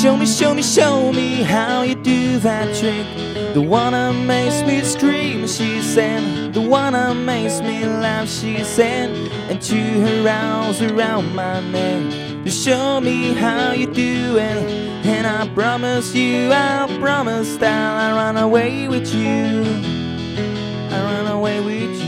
Show me, show me, show me how you do that trick. The one that makes me scream, she said. The one that makes me laugh, she said. And to her arms around my neck. Show me how you do it. And I promise you, I promise that I'll run away with you. I'll run away with you.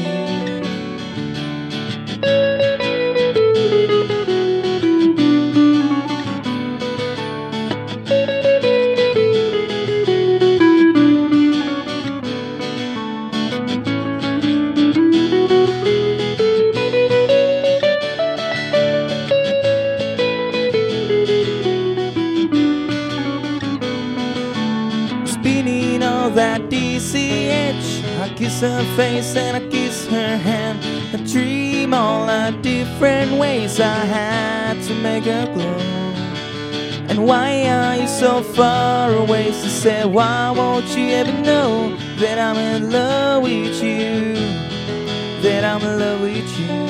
Spinning all that DCH, I kiss her face and I kiss her hand. I dream all the different ways I had to make her glow. And why are you so far away? She said, why won't you ever know that I'm in love with you? That I'm in love with you.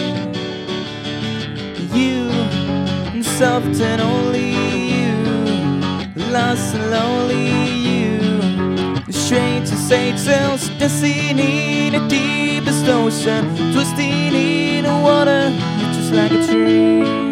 You, and soft and only you, lost and lonely you. Strange to say, tells dancing in the deepest ocean, twisting in the water, just like a dream.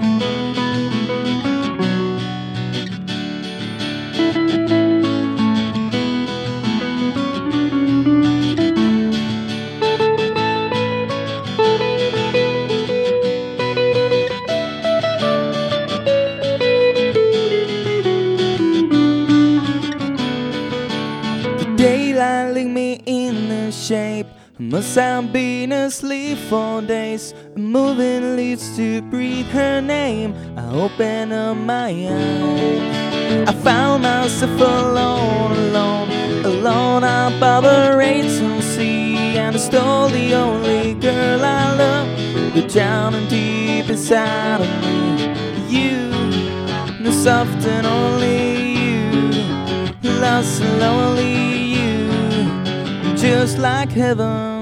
Daylight licked me in the shape. Must have been asleep for days. Moving leads to breathe her name. I opened up my eyes. I found myself alone, alone, alone out by the raging sea. And I stole the only girl I love, but down and deep inside of me. You, the soft and only you, lost and lonely. Just like heaven.